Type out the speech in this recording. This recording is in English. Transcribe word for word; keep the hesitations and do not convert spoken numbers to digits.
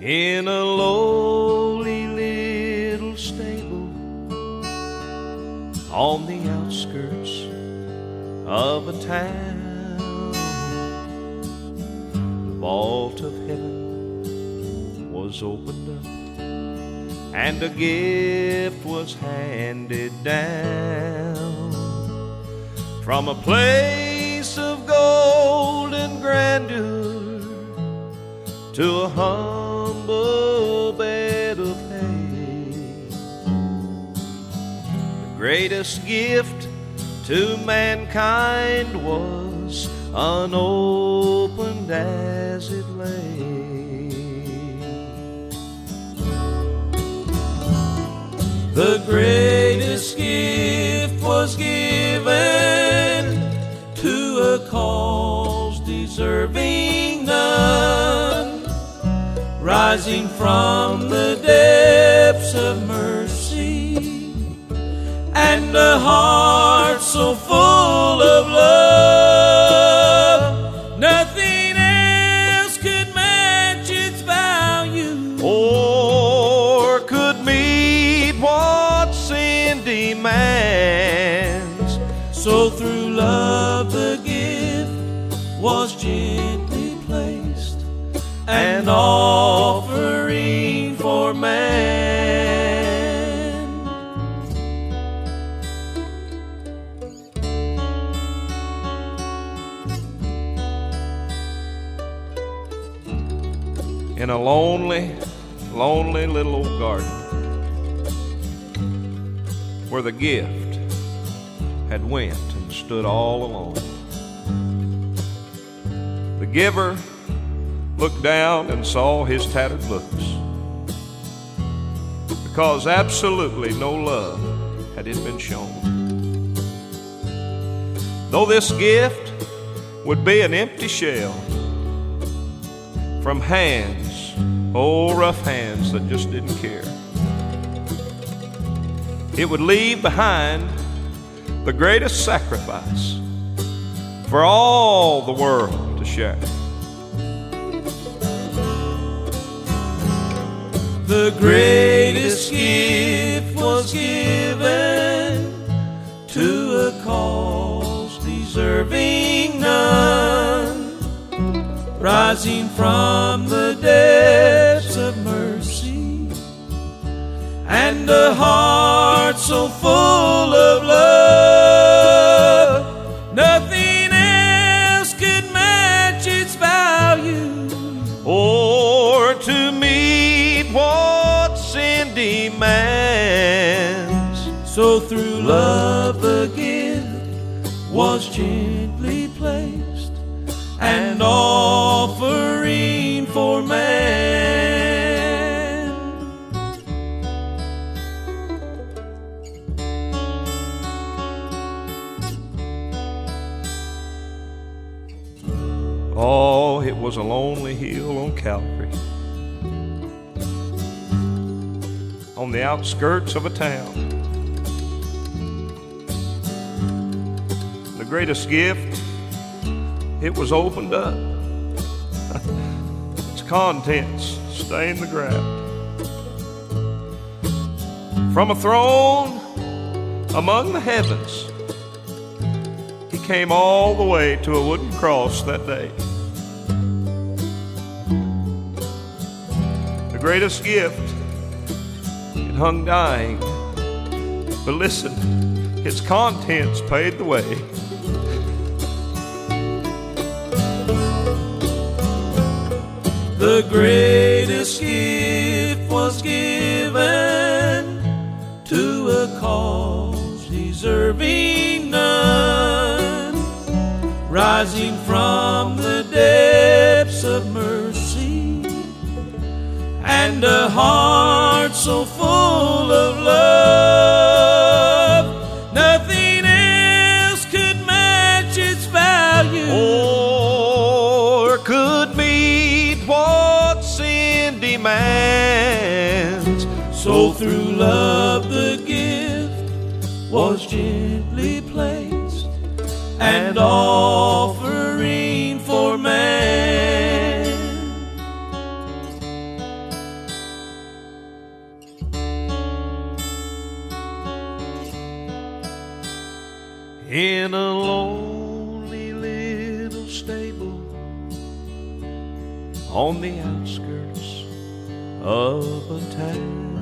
in a lowly little stable on the outskirts of a town. The vault of heaven was opened up, and a gift was handed down from a place of gold and grandeur to a humble bed of hay. The greatest gift to mankind was unopened as it lay. The greatest gift was given to a cause deserving none, rising from the depths of mercy, and a heart so full of love, nothing else could match its value or could meet what sin demands. So through love the gift was gently placed, an offering for man. In a lonely, lonely little old garden where the gift had went and stood all alone, the giver looked down and saw his tattered looks, because absolutely no love had it been shown. Though this gift would be an empty shell from hands, oh, rough hands that just didn't care, it would leave behind the greatest sacrifice for all the world to share. The greatest gift was given to a cause deserving none, rising from the depths of mercy, and a heart so full of love, nothing else could match its value or to meet what sin demands. So through love the gift was gently placed, an offering for man. Oh, it was a lonely hill on Calvary, on the outskirts of a town. The greatest gift, it was opened up. Its contents stained the ground. From a throne among the heavens, he came all the way to a wooden cross that day. The greatest gift, it hung dying, but listen, its contents paid the way. The greatest gift was given to a cause deserving none, rising from the depths of mercy, and a heart so full of love, nothing else could match its value or could meet what sin demands. So through love the gift was gently placed, an offering for man. in a lonely little stable on the outskirts of a town.